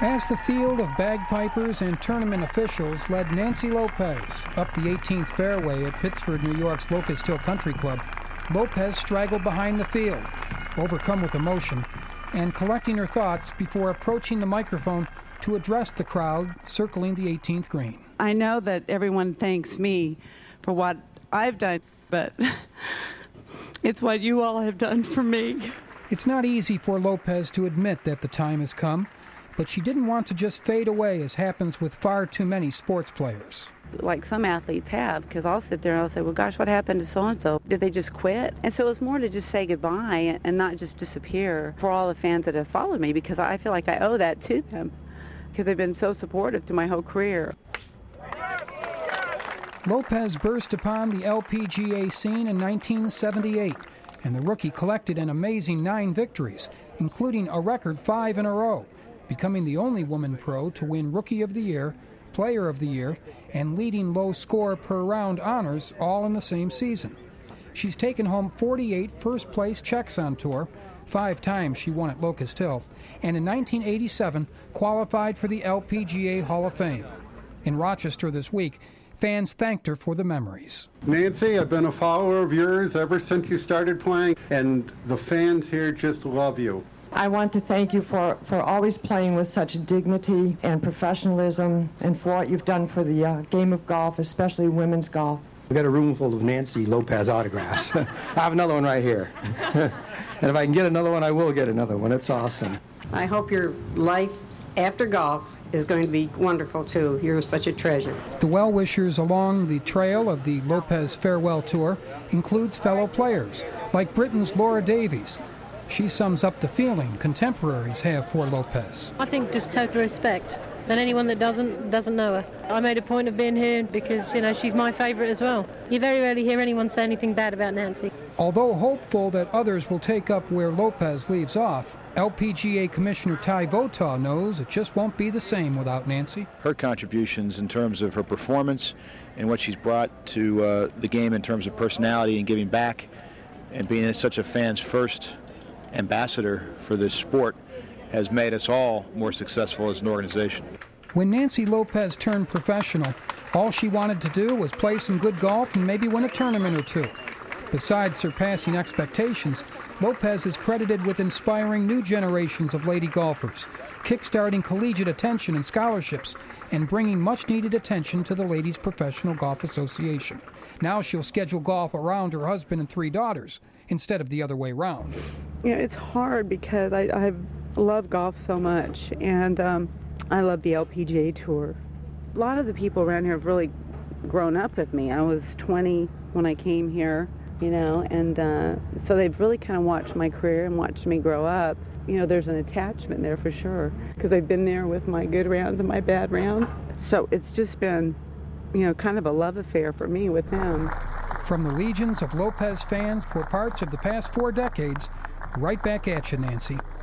As the field of bagpipers and tournament officials led Nancy Lopez up the 18th fairway at Pittsford, New York's Locust Hill Country Club, Lopez straggled behind the field, overcome with emotion, and collecting her thoughts before approaching the microphone to address the crowd circling the 18th green. I know that everyone thanks me for what I've done, but it's what you all have done for me. It's not easy for Lopez to admit that the time has come, but she didn't want to just fade away as happens with far too many sports players. Like some athletes have, because I'll sit there and I'll say, well, gosh, what happened to so-and-so? Did they just quit? And so it's more to just say goodbye and not just disappear for all the fans that have followed me, because I feel like I owe that to them, because they've been so supportive through my whole career. Lopez burst upon the LPGA scene in 1978, and the rookie collected an amazing 9 victories, including a record 5 in a row, becoming the only woman pro to win Rookie of the Year, Player of the Year, and leading low score per round honors all in the same season. She's taken home 48 first-place checks on tour, 5 times she won at Locust Hill, and in 1987 qualified for the LPGA Hall of Fame. In Rochester this week, fans thanked her for the memories. Nancy, I've been a follower of yours ever since you started playing, and the fans here just love you. I want to thank you for always playing with such dignity and professionalism, and for what you've done for the game of golf, especially women's golf. We've got a room full of Nancy Lopez autographs. I have another one right here. And if I can get another one, I will get another one. It's awesome. I hope your life after golf is going to be wonderful, too. You're such a treasure. The well-wishers along the trail of the Lopez Farewell Tour includes fellow players, like Britain's Laura Davies. She sums up the feeling contemporaries have for Lopez. I think just total respect, and anyone that doesn't know her. I made a point of being here because, she's my favorite as well. You very rarely hear anyone say anything bad about Nancy. Although hopeful that others will take up where Lopez leaves off, LPGA Commissioner Ty Votaw knows it just won't be the same without Nancy. Her contributions in terms of her performance and what she's brought to the game in terms of personality and giving back and being such a fan's first ambassador for this sport has made us all more successful as an organization. When Nancy Lopez turned professional, all she wanted to do was play some good golf and maybe win a tournament or two. Besides surpassing expectations, Lopez is credited with inspiring new generations of lady golfers, kickstarting collegiate attention and scholarships, and bringing much-needed attention to the Ladies Professional Golf Association. Now she'll schedule golf around her husband and 3 daughters, instead of the other way around. It's hard because I love golf so much, and I love the LPGA Tour. A lot of the people around here have really grown up with me. I was 20 when I came here, and so they've really kind of watched my career and watched me grow up. There's an attachment there for sure, because they've been there with my good rounds and my bad rounds. So it's just been, kind of a love affair for me with them. From the legions of Lopez fans for parts of the past 4 decades, right back at you, Nancy.